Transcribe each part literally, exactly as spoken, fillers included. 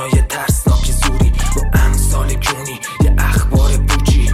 های ترسناک زوری با امثال کونی، یه اخبار پوچی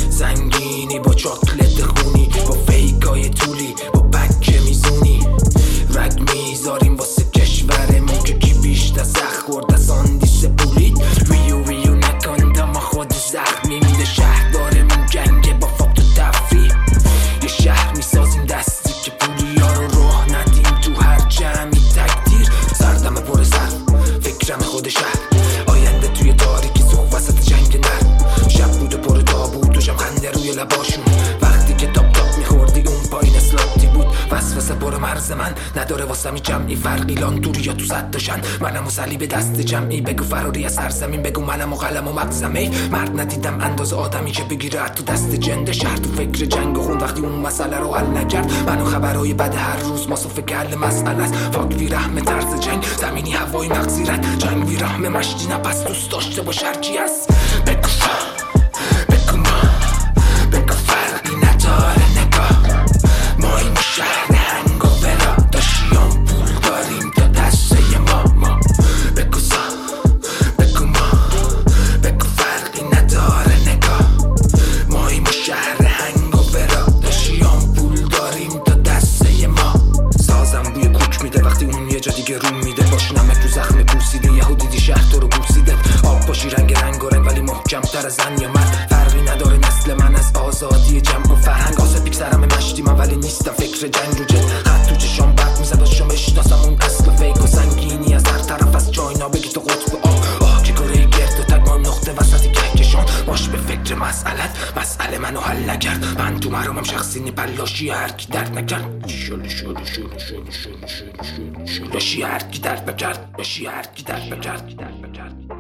زنگینی با چاکلت خونی، با فیکای طولی با بکه میزونی. رگ میذاریم واسه کشورمون که کی بیشتر سخت خورد از آن دیسه پولید. ریو ریو نکن ما خود زخمی میده شهردارمون جنگه با فاک تو تفریح. یه شهر میسازیم دستی که پولی ها رو راه ندیم تو هر جمعی تکدیر. سردم پر سر فکرم خود شهر، آینده توی تاریکی سوق وسط جنگ نر. شب بود و پر تابوت و خنده روی لباشون، وقتی که تاپ تاپ میخوردی اون پایین اسلاتی بود. وسوسه پر مرز من نداره واسمی جمعی فرقی، لان دوری یا تو صد داشن منم و صلیب دست جمعی. بگو فراری از سرزمین، بگو منم و قلم و مغزمه. مرد ندیدم انداز آدمی که بگیره تو دست جنده شهر. تو فکر جنگ و خون وقتی اون مسئله رو حل نکرد. منو خبرهای بد هر روز ماسو فکر حل مسئله است. فاک وی رحم طرز جنگ، زمینی هوای مغزیرت. جنگ وی رحم مشتی نپس دوست داشته باش هرچی هست. بگو بگو ما بگو فرقی نداره نگاه. ما این شهر هنگ و ورا داشیان پول داریم تا دسته ما. ما بگو سا بگو ما بگو فرقی نداره نگاه. ما این شهر هنگ و ورا داشیان پول داریم تا دسته ما. سازم بوی کوک میده وقتی اون یه جا دیگه رو میده. باش نمک رو زخم پوسیده، یهو دیدی شهر تو رو بوسیده. آب باشی رنگ رنگ و رنگ ولی محکم تر از زن یا مرد. فرقی نداره نسل من از آزادی جمع و فرهنگ. آسه پیک سرم مشتی من ولی نیستم فکر جنگ رو جد. خط تو چشام بد میزد و شما اشناسم اون اصل فیک و سنگینی از هر طرف از چاینا بگی تو قطب آب. آه که کره گرد و تک ما نقطه وسطی کهکشان. باش به فکر مسئلت مسئله منو حل نکرد. من تو محرومم شخصی نی پلاشی هرکی درد نکرد. شل شل شل شل شل شل شل شل هرکی درد نکرد. باشی هرکی درد نکرد.